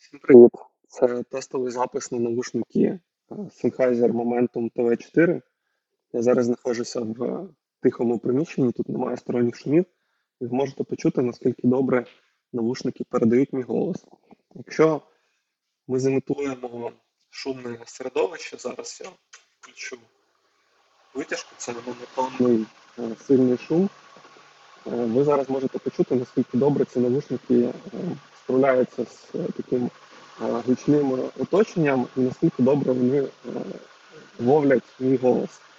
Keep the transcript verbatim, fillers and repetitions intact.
Всім привіт! Це тестовий запис на навушники е, Sennheiser Momentum T V чотири. Я зараз знаходжуся в тихому приміщенні, тут немає сторонніх шумів, і ви можете почути, наскільки добре навушники передають мій голос. Якщо ми зімітуємо шумне середовище, зараз я включу витяжку, це монотонний е, сильний шум. Е, Ви зараз можете почути, наскільки добре ці навушники е, справляються з е, таким е, гучним оточенням і наскільки добре вони е, ловлять мій голос.